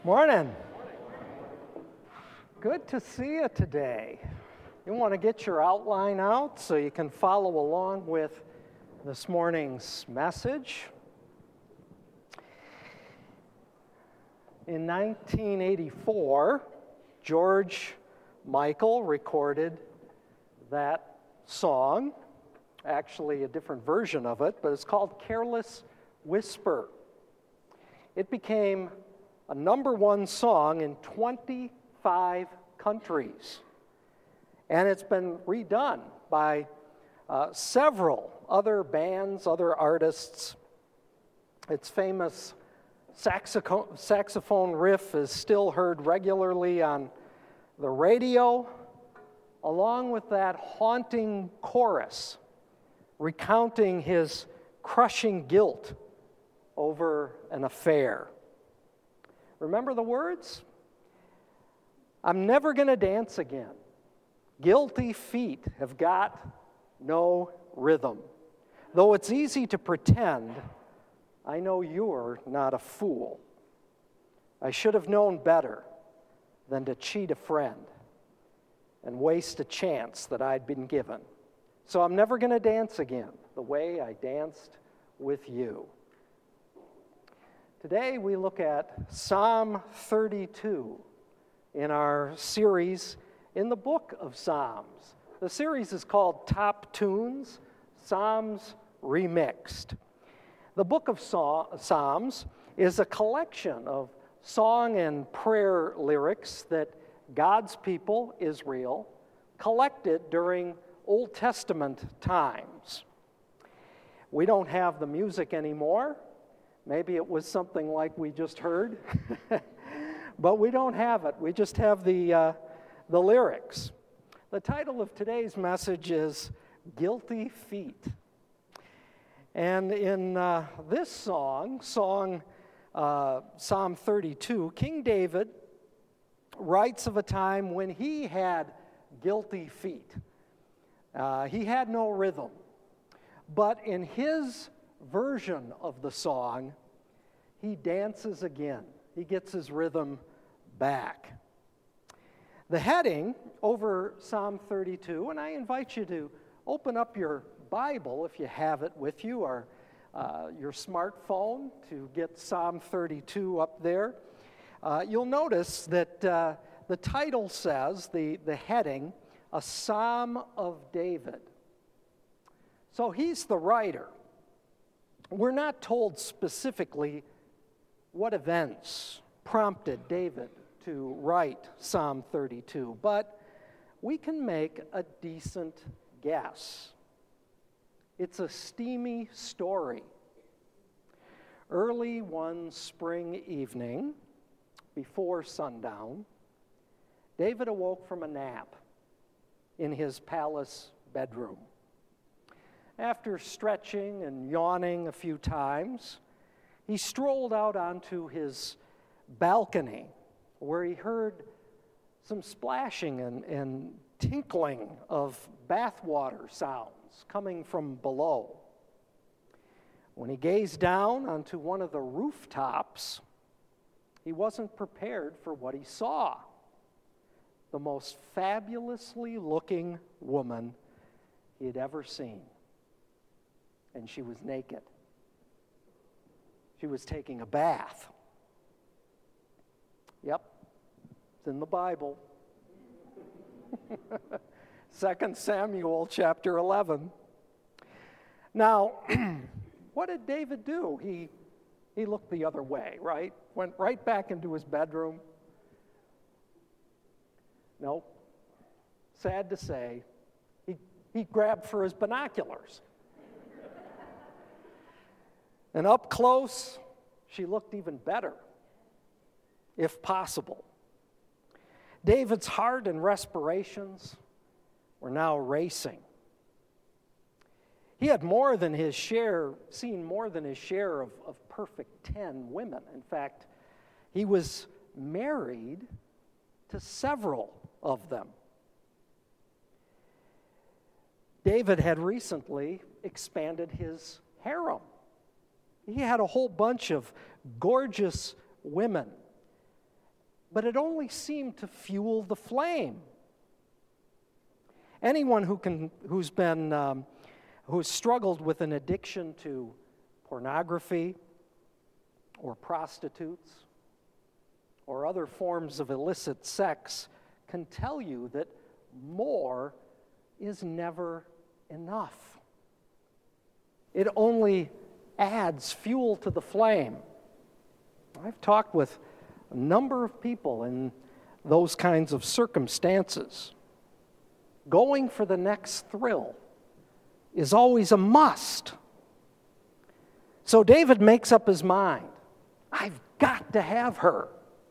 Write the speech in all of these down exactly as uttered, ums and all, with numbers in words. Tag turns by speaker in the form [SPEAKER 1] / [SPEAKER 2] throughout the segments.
[SPEAKER 1] Morning. Good to see you today. You want to get your outline out so you can follow along with this morning's message. In nineteen eighty-four, George Michael recorded that song, actually a different version of it, but it's called Careless Whisper. It became a number one song in twenty-five countries. And it's been redone by uh, several other bands, other artists. Its famous saxophone, saxophone riff is still heard regularly on the radio, along with that haunting chorus recounting his crushing guilt over an affair. Remember the words? I'm never going to dance again. Guilty feet have got no rhythm. Though it's easy to pretend, I know you're not a fool. I should have known better than to cheat a friend and waste a chance that I'd been given. So I'm never going to dance again the way I danced with you. Today we look at Psalm thirty-two in our series in the book of Psalms. The series is called Top Tunes, Psalms Remixed. The book of Psalms is a collection of song and prayer lyrics that God's people, Israel, collected during Old Testament times. We don't have the music anymore. Maybe it was something like we just heard, but we don't have it. We just have the, uh, the lyrics. The title of today's message is Guilty Feet. And in uh, this song, song uh, Psalm thirty-two, King David writes of a time when he had guilty feet. Uh, he had no rhythm, but in his version of the song, he dances again. He gets his rhythm back. The heading over Psalm thirty-two, and I invite you to open up your Bible if you have it with you, or uh, your smartphone to get Psalm thirty-two up there. Uh, you'll notice that uh, the title says, the, the heading, A Psalm of David. So he's the writer. We're not told specifically what events prompted David to write Psalm thirty-two, but we can make a decent guess. It's a steamy story. Early one spring evening, before sundown, David awoke from a nap in his palace bedroom. After stretching and yawning a few times, he strolled out onto his balcony where he heard some splashing and, and tinkling of bathwater sounds coming from below. When he gazed down onto one of the rooftops, he wasn't prepared for what he saw. The most fabulously looking woman he had ever seen. And she was naked. She was taking a bath. Yep, it's in the Bible. Second Samuel chapter eleven. Now, what did David do? He, he looked the other way, right? Went right back into his bedroom. Nope. Sad to say, he, he grabbed for his binoculars. And up close, she looked even better, if possible. David's heart and respirations were now racing. He had more than his share, seen more than his share of, of perfect ten women. In fact, he was married to several of them. David had recently expanded his harem. He had a whole bunch of gorgeous women but it only seemed to fuel the flame. Anyone who can, who's been, um, who's struggled with an addiction to pornography or prostitutes or other forms of illicit sex can tell you that more is never enough. It only adds fuel to the flame. I've talked with a number of people in those kinds of circumstances. Going for the next thrill is always a must. So David makes up his mind. I've got to have her.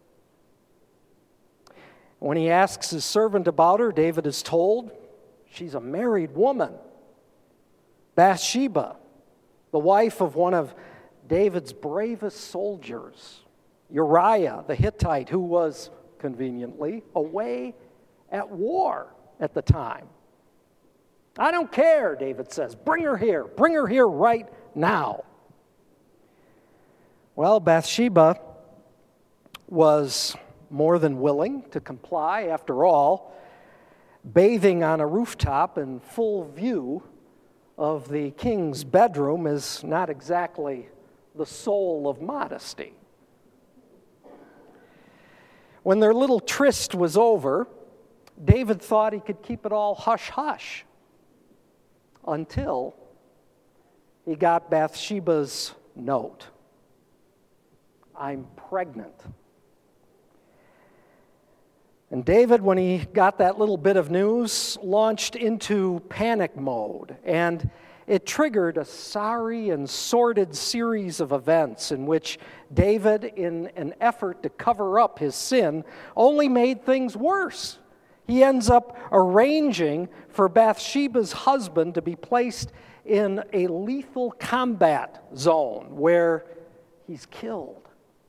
[SPEAKER 1] When he asks his servant about her, David is told she's a married woman. Bathsheba, the wife of one of David's bravest soldiers, Uriah the Hittite, who was, conveniently, away at war at the time. I don't care, David says. Bring her here. Bring her here right now. Well, Bathsheba was more than willing to comply. After all, bathing on a rooftop in full view of the king's bedroom is not exactly the soul of modesty. When their little tryst was over, David thought he could keep it all hush-hush until he got Bathsheba's note. I'm pregnant. And David, when he got that little bit of news, launched into panic mode, and it triggered a sorry and sordid series of events in which David, in an effort to cover up his sin, only made things worse. He ends up arranging for Bathsheba's husband to be placed in a lethal combat zone where he's killed.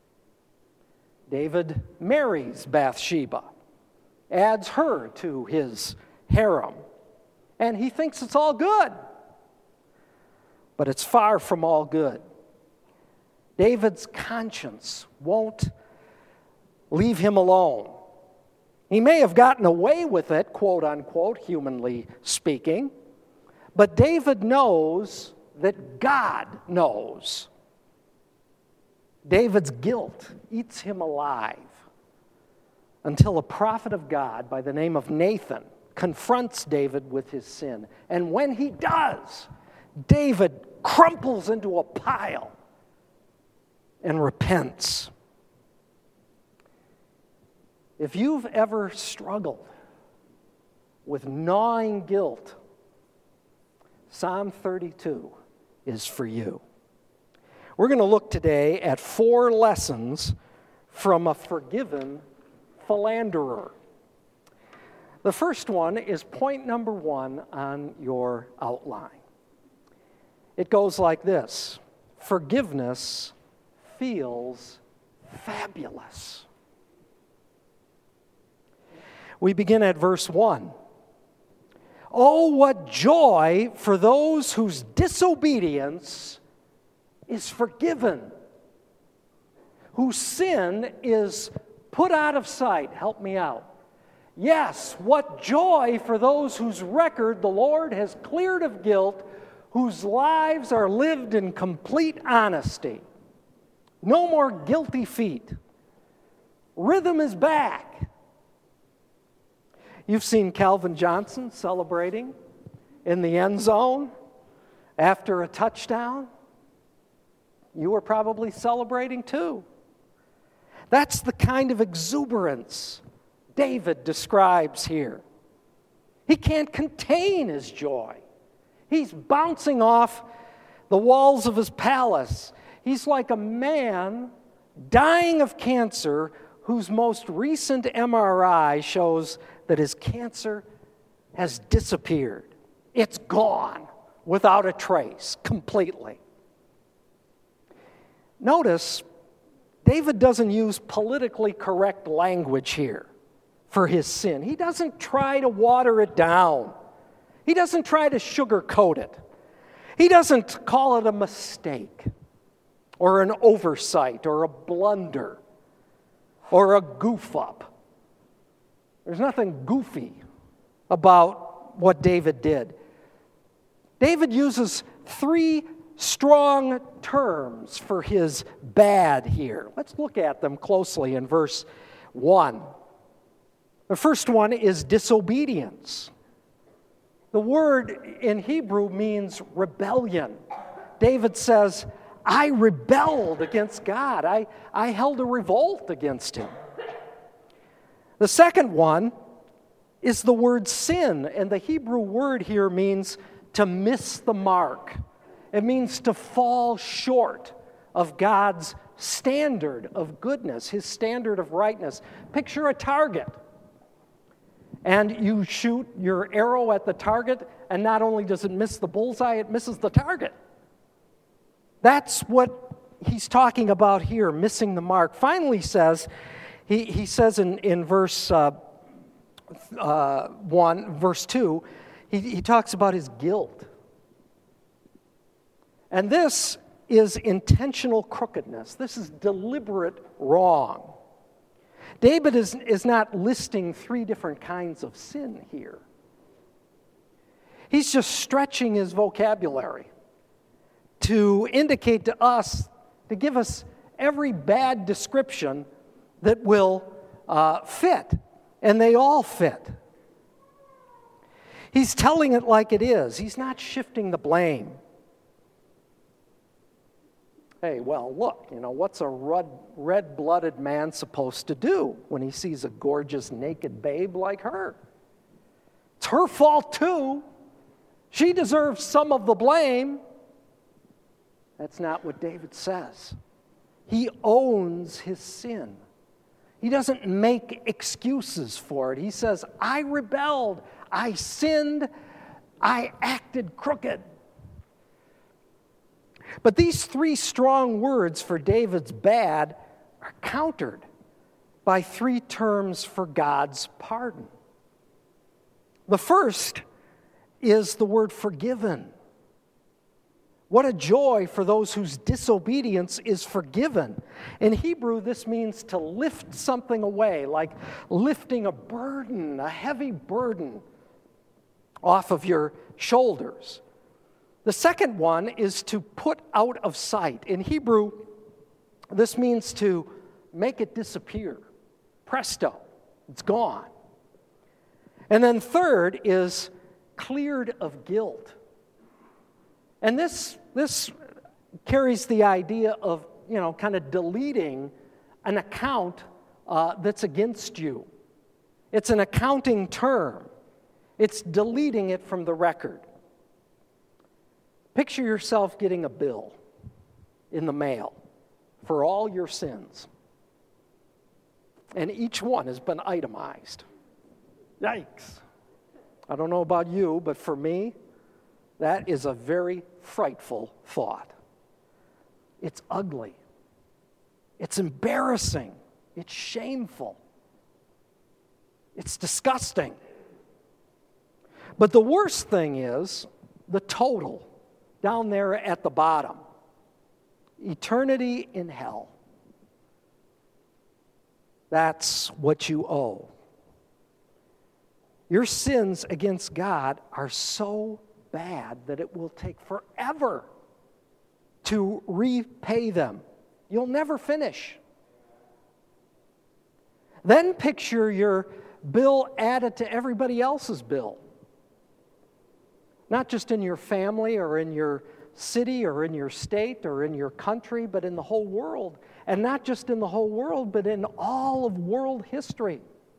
[SPEAKER 1] David marries Bathsheba, adds her to his harem, and he thinks it's all good. But it's far from all good. David's conscience won't leave him alone. He may have gotten away with it, quote unquote, humanly speaking, but David knows that God knows. David's guilt eats him alive until a prophet of God by the name of Nathan confronts David with his sin. And when he does, David crumples into a pile and repents. If you've ever struggled with gnawing guilt, Psalm thirty-two is for you. We're going to look today at four lessons from a forgiven philanderer. The first one is point number one on your outline. It goes like this: forgiveness feels fabulous. We begin at verse one. Oh, what joy for those whose disobedience is forgiven, whose sin is put out of sight. Help me out. Yes, what joy for those whose record the Lord has cleared of guilt, whose lives are lived in complete honesty. No more guilty feet. Rhythm is back. You've seen Calvin Johnson celebrating in the end zone after a touchdown. You were probably celebrating too. That's the kind of exuberance David describes here. He can't contain his joy. He's bouncing off the walls of his palace. He's like a man dying of cancer whose most recent M R I shows that his cancer has disappeared. It's gone without a trace, completely. Notice, David doesn't use politically correct language here for his sin. He doesn't try to water it down. He doesn't try to sugarcoat it. He doesn't call it a mistake or an oversight or a blunder. or a goof up. There's nothing goofy about what David did. David uses three strong terms for his bad here. Let's look at them closely in verse one. The first one is disobedience. The word in Hebrew means rebellion. David says, I rebelled against God. I, I held a revolt against him. The second one is the word sin, and the Hebrew word here means to miss the mark. It means to fall short of God's standard of goodness, his standard of rightness. Picture a target, and you shoot your arrow at the target, and not only does it miss the bullseye, it misses the target. That's what he's talking about here, missing the mark. Finally, he says, he, he says in, in verse uh, uh, one, verse two, he, he talks about his guilt. And this is intentional crookedness. This is deliberate wrong. David is, is not listing three different kinds of sin here. He's just stretching his vocabulary to indicate to us, to give us every bad description that will uh, fit. And they all fit. He's telling it like it is. He's not shifting the blame. Hey, well, look, you know, what's a red-blooded man supposed to do when he sees a gorgeous naked babe like her? It's her fault too. She deserves some of the blame. That's not what David says. He owns his sin. He doesn't make excuses for it. He says, I rebelled, I sinned, I acted crooked. But these three strong words for David's bad are countered by three terms for God's pardon. The first is the word forgiven. What a joy for those whose disobedience is forgiven. In Hebrew, this means to lift something away, like lifting a burden, a heavy burden off of your shoulders. The second one is to put out of sight. In Hebrew, this means to make it disappear. Presto, it's gone. And then third is cleared of guilt. And this, this carries the idea of, you know, kind of deleting an account uh, that's against you. It's an accounting term. It's deleting it from the record. Picture yourself getting a bill in the mail for all your sins. And each one has been itemized. Yikes. I don't know about you, but for me, that is a very frightful thought. It's ugly. It's embarrassing. It's shameful. It's disgusting. But the worst thing is the total down there at the bottom. Eternity in hell. That's what you owe. Your sins against God are so bad that it will take forever to repay them. You'll never finish. Then picture your bill added to everybody else's bill. Not just in your family or in your city or in your state or in your country, but in the whole world. And not just in the whole world, but in all of world history.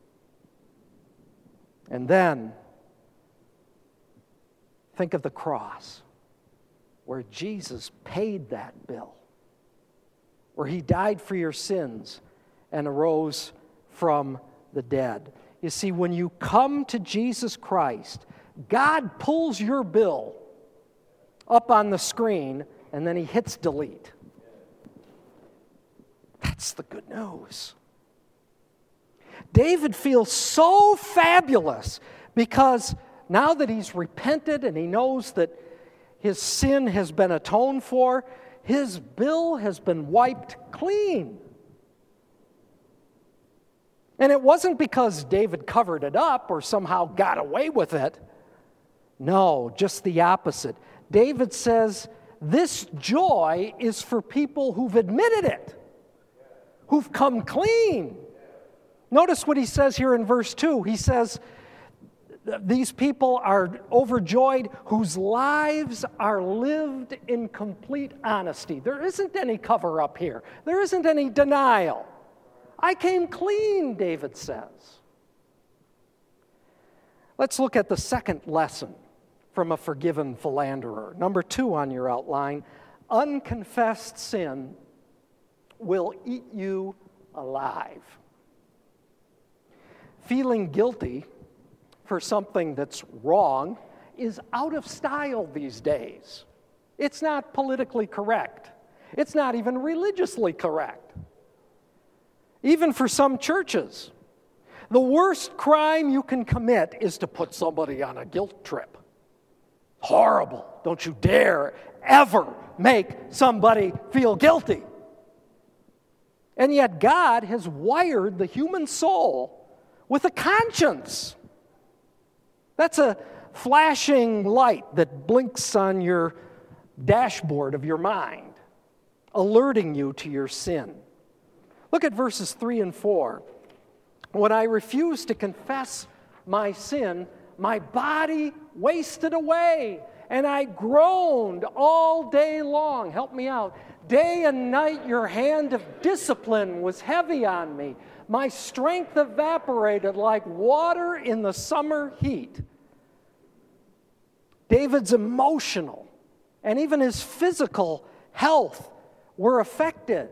[SPEAKER 1] And then, think of the cross, where Jesus paid that bill, where he died for your sins and arose from the dead. You see, when you come to Jesus Christ, God pulls your bill up on the screen, and then he hits delete. That's the good news. David feels so fabulous because now that he's repented and he knows that his sin has been atoned for, his bill has been wiped clean. And it wasn't because David covered it up or somehow got away with it. No, just the opposite. David says, this joy is for people who've admitted it, who've come clean. Notice what he says here in verse two. He says, these people are overjoyed whose lives are lived in complete honesty. There isn't any cover-up here. There isn't any denial. I came clean, David says. Let's look at the second lesson from a forgiven philanderer. Number two on your outline, unconfessed sin will eat you alive. Feeling guilty for something that's wrong is out of style these days. It's not politically correct. It's not even religiously correct. Even for some churches, the worst crime you can commit is to put somebody on a guilt trip. Horrible. Don't you dare ever make somebody feel guilty. And yet God has wired the human soul with a conscience. That's a flashing light that blinks on your dashboard of your mind, alerting you to your sin. Look at verses three and four. When I refused to confess my sin, my body wasted away, and I groaned all day long. Help me out. Day and night your hand of discipline was heavy on me. My strength evaporated like water in the summer heat. David's emotional and even his physical health were affected.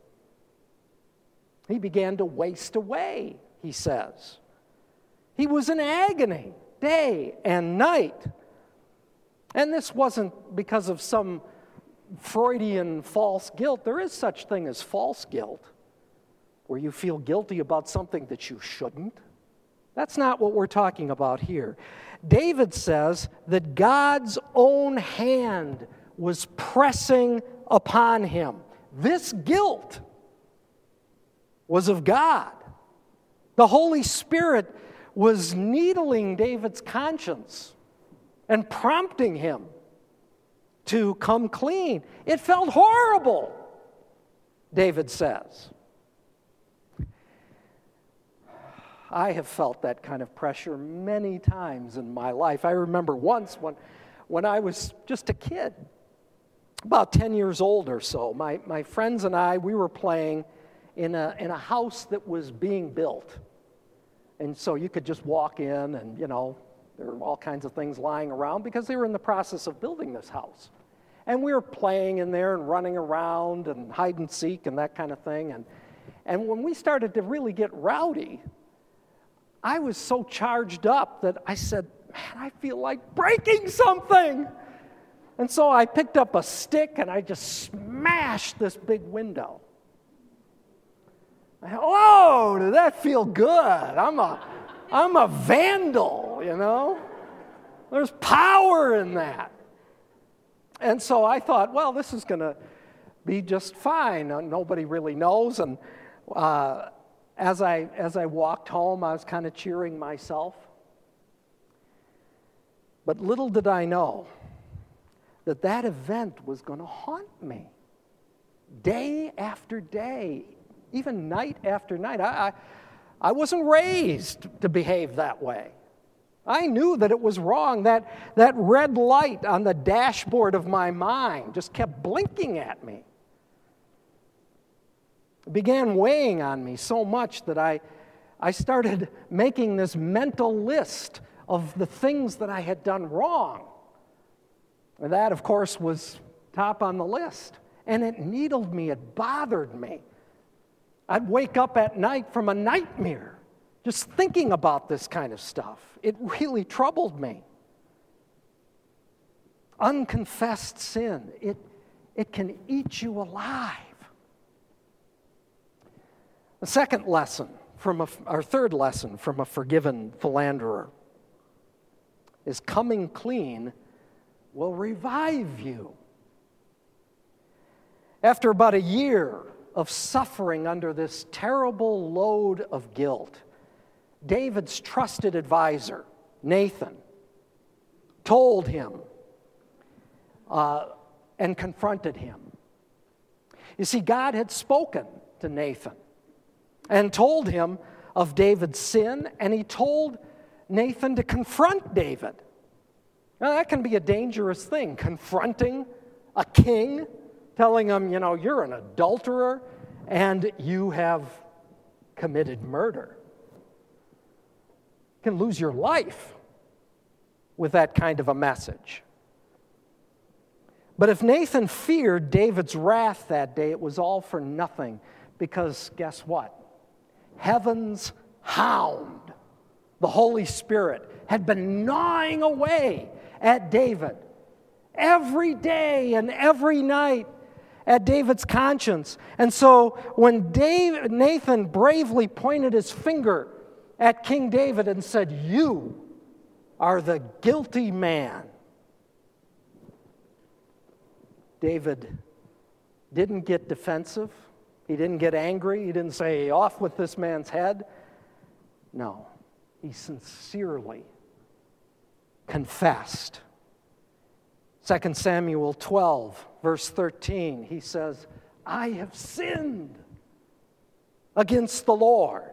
[SPEAKER 1] He began to waste away, he says. He was in agony day and night. And this wasn't because of some Freudian false guilt. There is such thing as false guilt, where you feel guilty about something that you shouldn't. That's not what we're talking about here. David says that God's own hand was pressing upon him. This guilt was of God. The Holy Spirit was needling David's conscience and prompting him to come clean. It felt horrible, David says. I have felt that kind of pressure many times in my life. I remember once when, when I was just a kid, about ten years old or so, my, my friends and I, we were playing in a, in a house that was being built. And so you could just walk in and, you know, there were all kinds of things lying around because they were in the process of building this house. And we were playing in there and running around and hide and seek and that kind of thing. And, and when we started to really get rowdy, I was so charged up that I said, man, I feel like breaking something. And so I picked up a stick and I just smashed this big window. I thought, oh, did that feel good? I'm a, I'm a vandal, you know? There's power in that. And so I thought, well, this is going to be just fine. Nobody really knows. And uh, as I as I walked home, I was kind of cheering myself. But little did I know that that event was going to haunt me day after day, even night after night. I, I, I wasn't raised to behave that way. I knew that it was wrong. That, that red light on the dashboard of my mind just kept blinking at me. It began weighing on me so much that I, I started making this mental list of the things that I had done wrong. And that, of course, was top on the list. And it needled me. It bothered me. I'd wake up at night from a nightmare just thinking about this kind of stuff. It really troubled me. Unconfessed sin, it, it can eat you alive. The second lesson, from a, our third lesson from a forgiven philanderer, is coming clean will revive you. After about a year of suffering under this terrible load of guilt, David's trusted advisor, Nathan, told him uh, and confronted him. You see, God had spoken to Nathan and told him of David's sin, and he told Nathan to confront David. Now, that can be a dangerous thing, confronting a king, telling him, you know, you're an adulterer and you have committed murder. You can lose your life with that kind of a message. But if Nathan feared David's wrath that day, it was all for nothing, because guess what? Heaven's hound, the Holy Spirit, had been gnawing away at David every day and every night at David's conscience. And so when Dave, Nathan bravely pointed his finger at King David and said, "You are the guilty man," David didn't get defensive. He didn't get angry. He didn't say, "Off with this man's head." No, he sincerely confessed. Second Samuel twelve, verse thirteen, he says, "I have sinned against the Lord."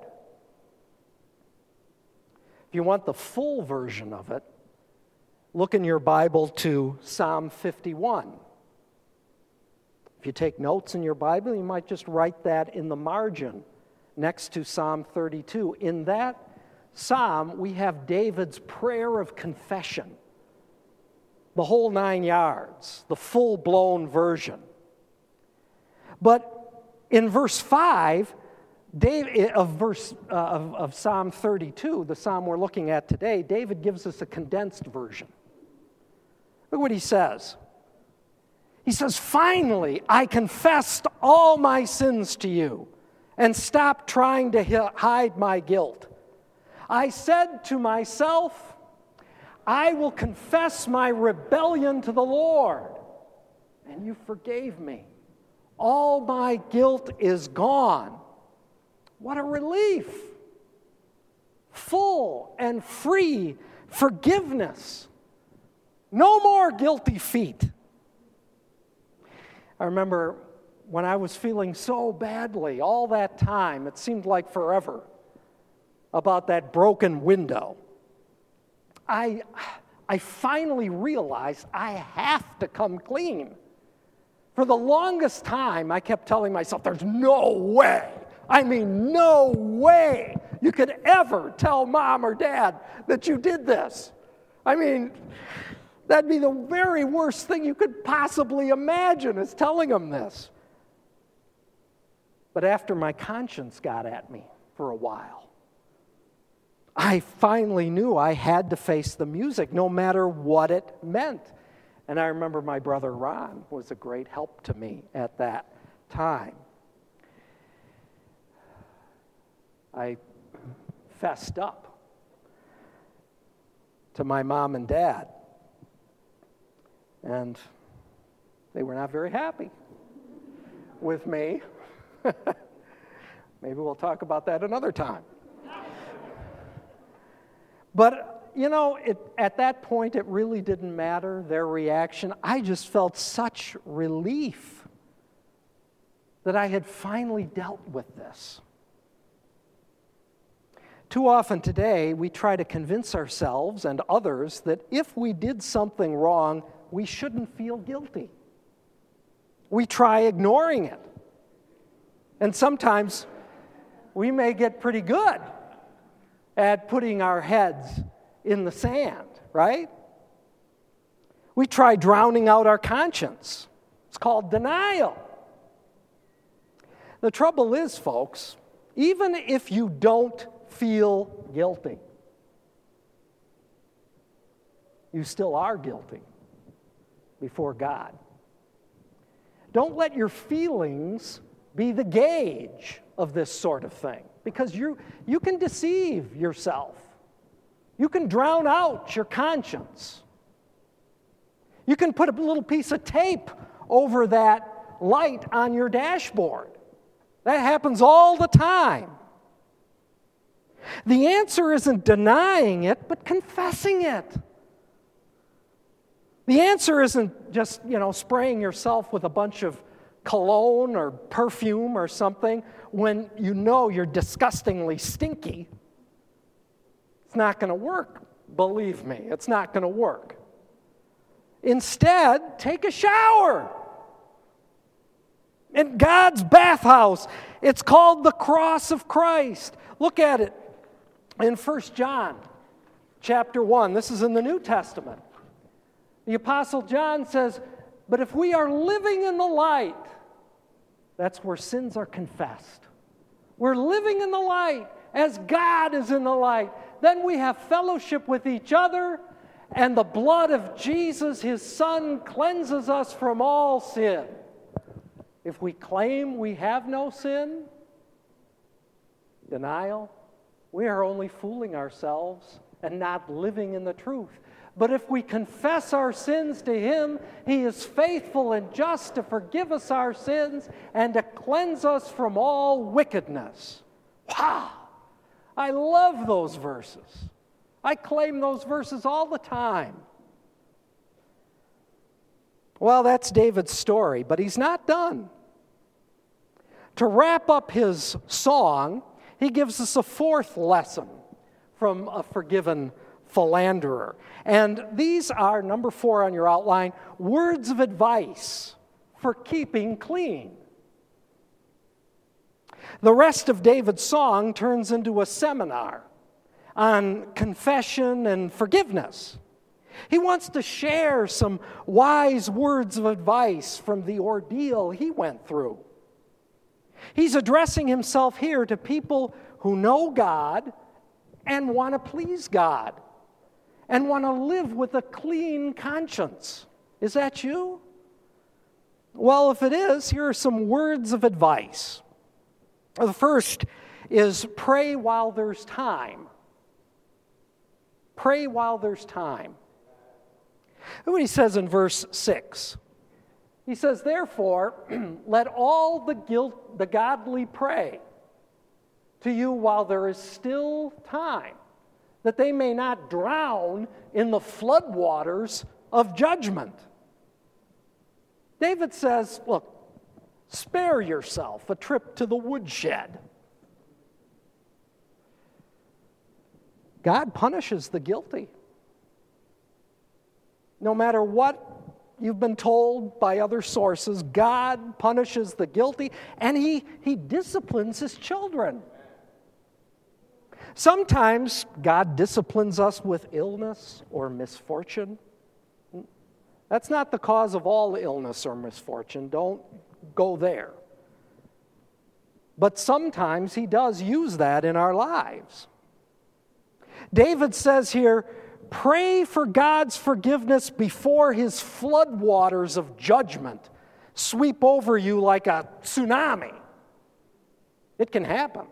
[SPEAKER 1] If you want the full version of it, look in your Bible to Psalm fifty-one. If you take notes in your Bible, you might just write that in the margin next to Psalm thirty-two. In that psalm, we have David's prayer of confession, the whole nine yards, the full-blown version. But in verse five David, of, verse, uh, of, of Psalm thirty-two, the psalm we're looking at today, David gives us a condensed version. Look what he says. He says, "Finally, I confessed all my sins to you and stopped trying to hide my guilt. I said to myself, I will confess my rebellion to the Lord, and you forgave me. All my guilt is gone." What a relief! Full and free forgiveness. No more guilty feet. I remember when I was feeling so badly all that time, it seemed like forever, about that broken window. I, I finally realized I have to come clean. For the longest time, I kept telling myself, there's no way, I mean, no way you could ever tell mom or dad that you did this. I mean, that'd be the very worst thing you could possibly imagine, is telling them this. But after my conscience got at me for a while, I finally knew I had to face the music, no matter what it meant. And I remember my brother Ron was a great help to me at that time. I fessed up to my mom and dad, and they were not very happy with me. Maybe we'll talk about that another time. But, you know, it, at that point, it really didn't matter, their reaction. I just felt such relief that I had finally dealt with this. Too often today, we try to convince ourselves and others that if we did something wrong, we shouldn't feel guilty. We try ignoring it. And sometimes we may get pretty good at putting our heads in the sand, right? We try drowning out our conscience. It's called denial. The trouble is, folks, even if you don't feel guilty, you still are guilty before God. Don't let your feelings be the gauge of this sort of thing, because you you can deceive yourself. You can drown out your conscience. You can put a little piece of tape over that light on your dashboard That happens all the time. The answer isn't denying it, but confessing it. The answer isn't just, you know, spraying yourself with a bunch of cologne or perfume or something when you know you're disgustingly stinky. It's not going to work. Believe me, it's not going to work. Instead, take a shower. In God's bathhouse, it's called the cross of Christ. Look at it in First John chapter one. This is in the New Testament. The Apostle John says, but if we are living in the light, that's where sins are confessed. We're living in the light as God is in the light. Then we have fellowship with each other, and the blood of Jesus, his Son, cleanses us from all sin. If we claim we have no sin, denial, we are only fooling ourselves and not living in the truth. But if we confess our sins to him, he is faithful and just to forgive us our sins and to cleanse us from all wickedness. Wow! I love those verses. I claim those verses all the time. Well, that's David's story, but he's not done. To wrap up his song, he gives us a fourth lesson from a forgiven philanderer. And these are, number four on your outline, words of advice for keeping clean. The rest of David's song turns into a seminar on confession and forgiveness. He wants to share some wise words of advice from the ordeal he went through. He's addressing himself here to people who know God and want to please God and want to live with a clean conscience. Is that you? Well, if it is, here are some words of advice. The first is pray while there's time. Pray while there's time. Look what he says in verse six. He says, therefore, let all the guilt, the godly pray to you while there is still time, that they may not drown in the floodwaters of judgment. David says, look, spare yourself a trip to the woodshed. God punishes the guilty. No matter what you've been told by other sources, God punishes the guilty, and he, he disciplines his children. Sometimes God disciplines us with illness or misfortune. That's not the cause of all illness or misfortune. Don't go there. But sometimes he does use that in our lives. David says here, pray for God's forgiveness before his floodwaters of judgment sweep over you like a tsunami. It can happen.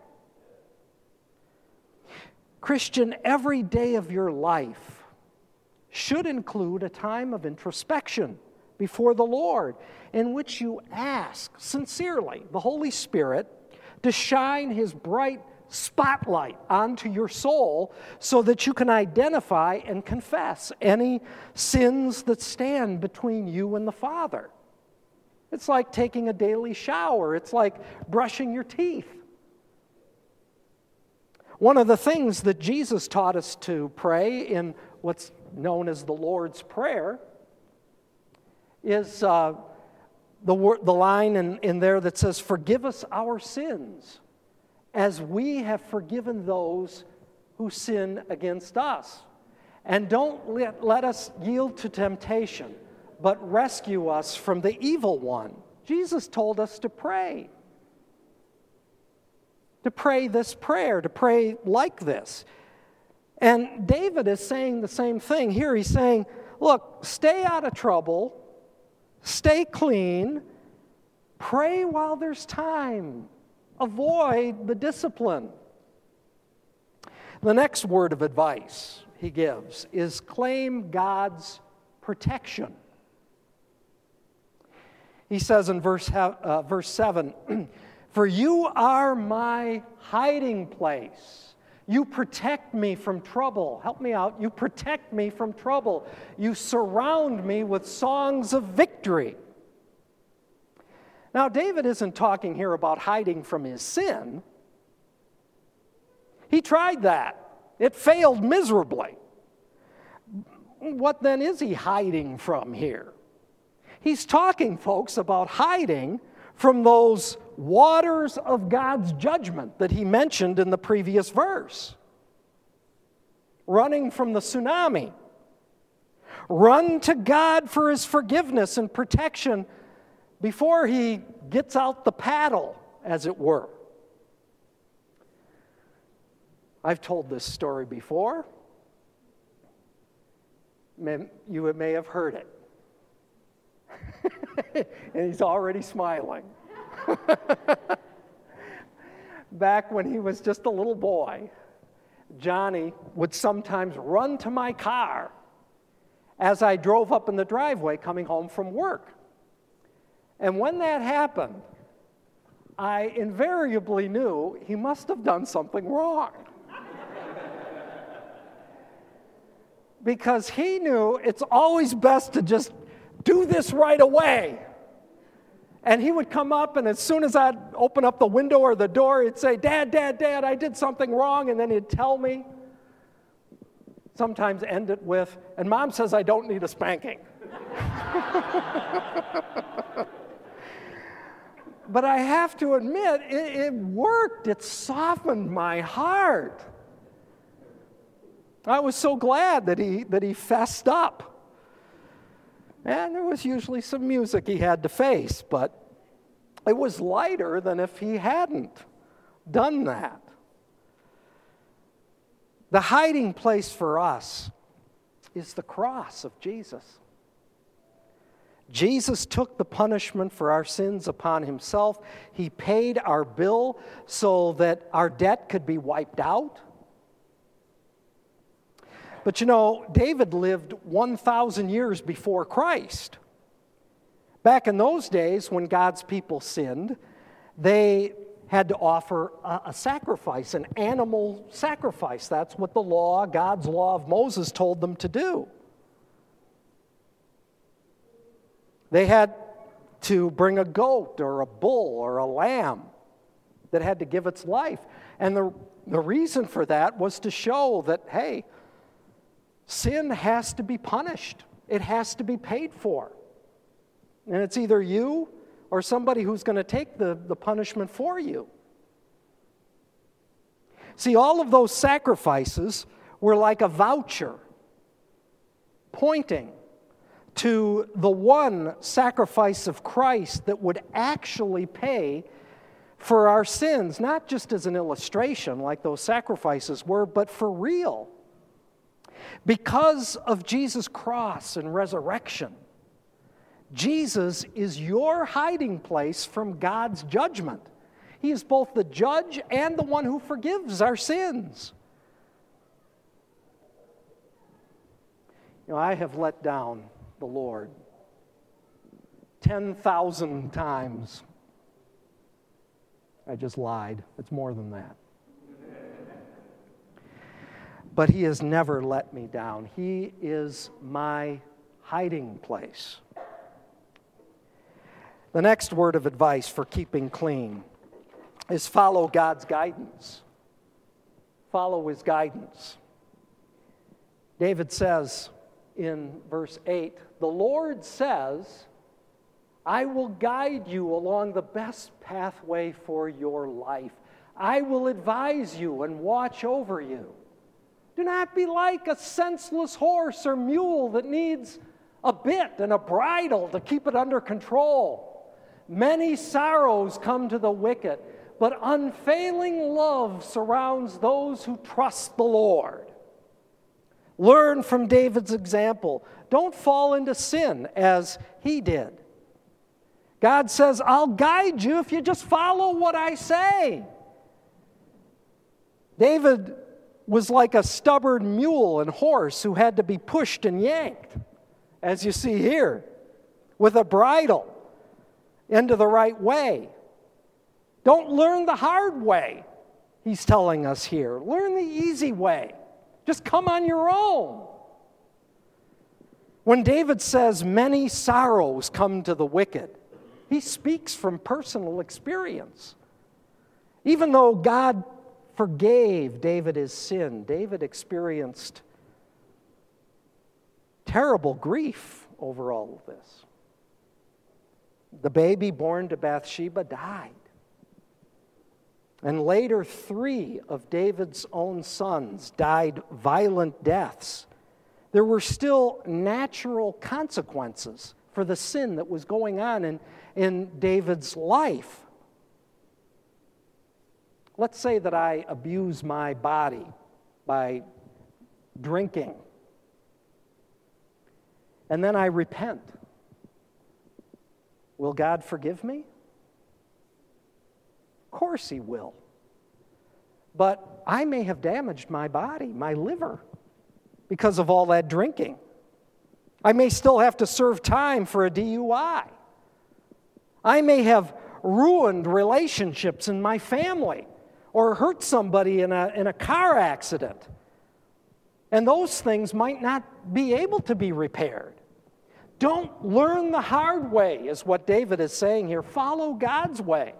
[SPEAKER 1] Christian, every day of your life should include a time of introspection before the Lord in which you ask sincerely the Holy Spirit to shine his bright spotlight onto your soul so that you can identify and confess any sins that stand between you and the Father. It's like taking a daily shower. It's like brushing your teeth. One of the things that Jesus taught us to pray in what's known as the Lord's Prayer is uh, the, word, the line in, in there that says, forgive us our sins as we have forgiven those who sin against us. And don't let, let us yield to temptation, but rescue us from the evil one. Jesus told us to pray. To pray this prayer, to pray like this. And David is saying the same thing here. He's saying, look, stay out of trouble, stay clean, pray while there's time. Avoid the discipline. The next word of advice he gives is claim God's protection. He says in verse, uh, verse seven, For you are my hiding place. You protect me from trouble. Help me out. You protect me from trouble. You surround me with songs of victory. Now, David isn't talking here about hiding from his sin. He tried that. It failed miserably. What then is he hiding from here? He's talking, folks, about hiding from those waters of God's judgment that he mentioned in the previous verse. Running from the tsunami. Run to God for his forgiveness and protection before he gets out the paddle, as it were. I've told this story before. You may have heard it. And he's already smiling. Back when he was just a little boy, Johnny would sometimes run to my car as I drove up in the driveway coming home from work. And when that happened, I invariably knew he must have done something wrong. Because he knew it's always best to just do this right away. And he would come up, and as soon as I'd open up the window or the door, he'd say, Dad, Dad, Dad, I did something wrong. And then he'd tell me. Sometimes end it with, and Mom says I don't need a spanking. But I have to admit, it, it worked. It softened my heart. I was so glad that he that he fessed up. And there was usually some music he had to face, but it was lighter than if he hadn't done that. The hiding place for us is the cross of Jesus. Jesus took the punishment for our sins upon himself. He paid our bill so that our debt could be wiped out. But you know, David lived one thousand years before Christ. Back in those days, when God's people sinned, they had to offer a, a sacrifice, an animal sacrifice. That's what the law, God's law of Moses, told them to do. They had to bring a goat or a bull or a lamb that had to give its life. And the, the reason for that was to show that, hey, sin has to be punished. It has to be paid for. And it's either you or somebody who's going to take the, the punishment for you. See, all of those sacrifices were like a voucher pointing to the one sacrifice of Christ that would actually pay for our sins, not just as an illustration like those sacrifices were, but for real. Because of Jesus' cross and resurrection, Jesus is your hiding place from God's judgment. He is both the judge and the one who forgives our sins. You know, I have let down the Lord ten thousand times. I just lied. It's more than that. But he has never let me down. He is my hiding place. The next word of advice for keeping clean is follow God's guidance. Follow his guidance. David says in verse eight, the Lord says, I will guide you along the best pathway for your life. I will advise you and watch over you. Do not be like a senseless horse or mule that needs a bit and a bridle to keep it under control. Many sorrows come to the wicked, but unfailing love surrounds those who trust the Lord. Learn from David's example. Don't fall into sin as he did. God says, I'll guide you if you just follow what I say. David was like a stubborn mule and horse who had to be pushed and yanked, as you see here, with a bridle into the right way. Don't learn the hard way, he's telling us here. Learn the easy way. Just come on your own. When David says, many sorrows come to the wicked, he speaks from personal experience. Even though God forgave David his sin, David experienced terrible grief over all of this. The baby born to Bathsheba died. And later, three of David's own sons died violent deaths. There were still natural consequences for the sin that was going on in, in David's life. Let's say that I abuse my body by drinking, and then I repent. Will God forgive me? Of course he will. But I may have damaged my body, my liver, because of all that drinking. I may still have to serve time for a D U I. I may have ruined relationships in my family or hurt somebody in a, in a car accident. And those things might not be able to be repaired. Don't learn the hard way, is what David is saying here. Follow God's way.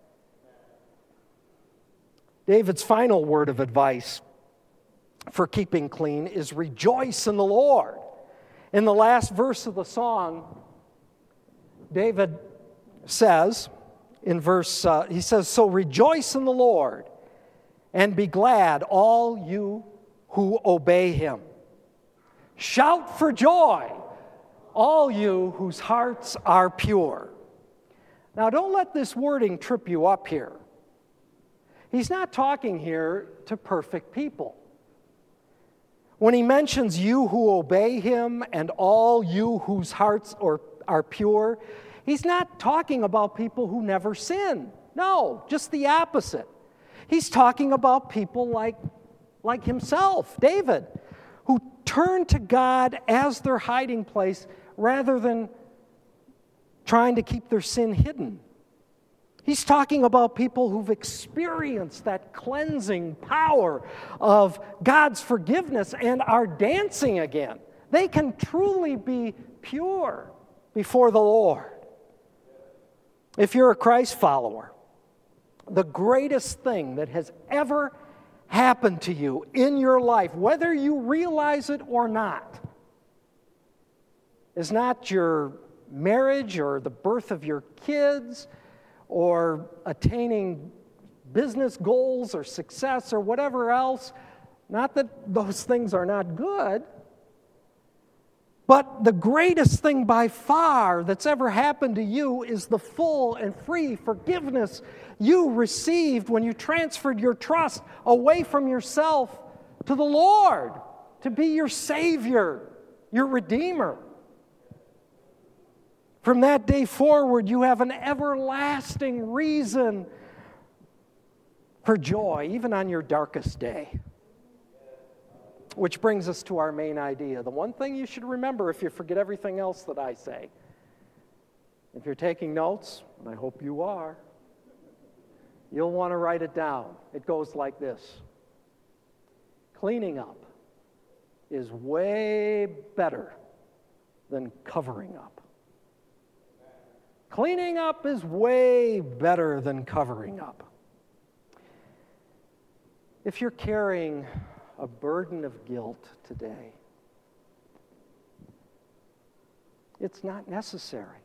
[SPEAKER 1] David's final word of advice for keeping clean is rejoice in the Lord. In the last verse of the song, David says, in verse, uh, he says, so rejoice in the Lord and be glad, all you who obey him. Shout for joy, all you whose hearts are pure. Now, don't let this wording trip you up here. He's not talking here to perfect people. When he mentions you who obey him and all you whose hearts are, are pure, he's not talking about people who never sin. No, just the opposite. He's talking about people like, like himself, David, who turn to God as their hiding place rather than trying to keep their sin hidden. He's talking about people who've experienced that cleansing power of God's forgiveness and are dancing again. They can truly be pure before the Lord. If you're a Christ follower, the greatest thing that has ever happened to you in your life, whether you realize it or not, is not your marriage or the birth of your kids or attaining business goals or success or whatever else. Not that those things are not good, but the greatest thing by far that's ever happened to you is the full and free forgiveness you received when you transferred your trust away from yourself to the Lord, to be your Savior, your Redeemer. From that day forward, you have an everlasting reason for joy, even on your darkest day. Which brings us to our main idea. The one thing you should remember if you forget everything else that I say. If you're taking notes, and I hope you are, you'll want to write it down. It goes like this. Cleaning up is way better than covering up. Cleaning up is way better than covering up. If you're carrying a burden of guilt today, it's not necessary.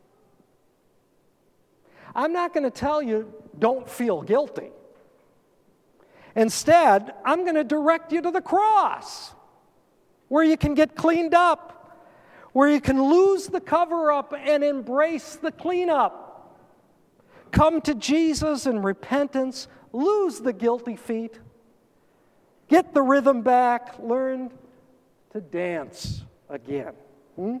[SPEAKER 1] I'm not going to tell you don't feel guilty. Instead, I'm going to direct you to the cross, where you can get cleaned up, where you can lose the cover-up and embrace the cleanup. Come to Jesus in repentance, lose the guilty feet, get the rhythm back, learn to dance again. Hmm?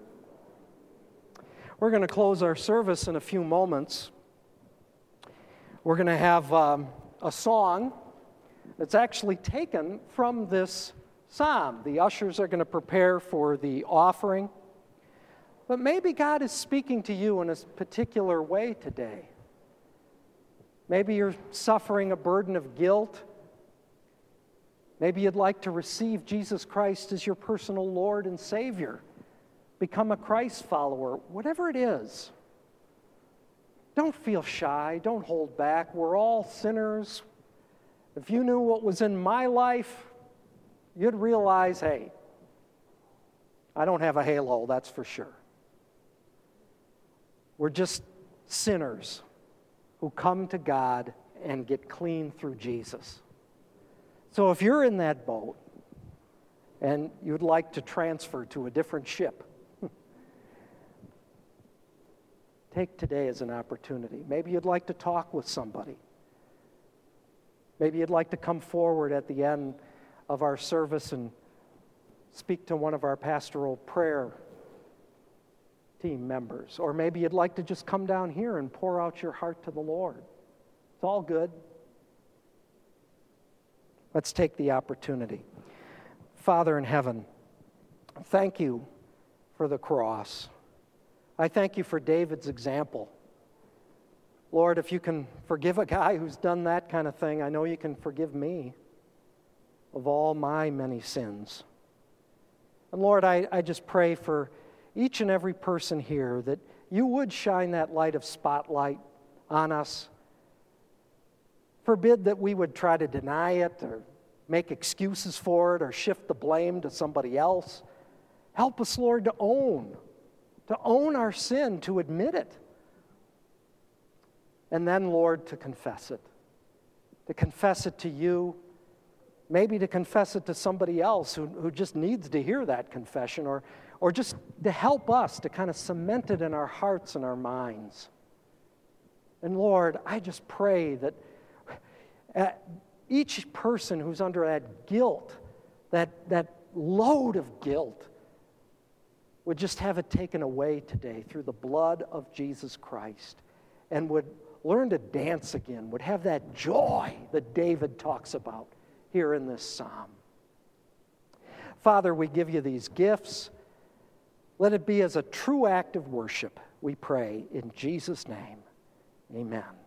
[SPEAKER 1] We're going to close our service in a few moments. We're going to have um, a song that's actually taken from this psalm. The ushers are going to prepare for the offering. But maybe God is speaking to you in a particular way today. Maybe you're suffering a burden of guilt. Maybe you'd like to receive Jesus Christ as your personal Lord and Savior. Become a Christ follower. Whatever it is, don't feel shy. Don't hold back. We're all sinners. If you knew what was in my life, you'd realize, hey, I don't have a halo, that's for sure. We're just sinners who come to God and get clean through Jesus. So if you're in that boat and you'd like to transfer to a different ship, take today as an opportunity. Maybe you'd like to talk with somebody. Maybe you'd like to come forward at the end of our service and speak to one of our pastoral prayer team members. Or maybe you'd like to just come down here and pour out your heart to the Lord. It's all good. Let's take the opportunity. Father in heaven, thank you for the cross. I thank you for David's example. Lord, if you can forgive a guy who's done that kind of thing, I know you can forgive me of all my many sins. And Lord, I, I just pray for each and every person here that you would shine that light of spotlight on us. Forbid that we would try to deny it or make excuses for it or shift the blame to somebody else. Help us, Lord, to own, to own our sin, to admit it. And then, Lord, to confess it. To confess it to you, maybe to confess it to somebody else who, who just needs to hear that confession, or, or just to help us to kind of cement it in our hearts and our minds. And Lord, I just pray that uh, each person who's under that guilt, that, that load of guilt, would just have it taken away today through the blood of Jesus Christ, and would learn to dance again, would have that joy that David talks about here in this psalm. Father, we give you these gifts. Let it be as a true act of worship, we pray in Jesus' name. Amen.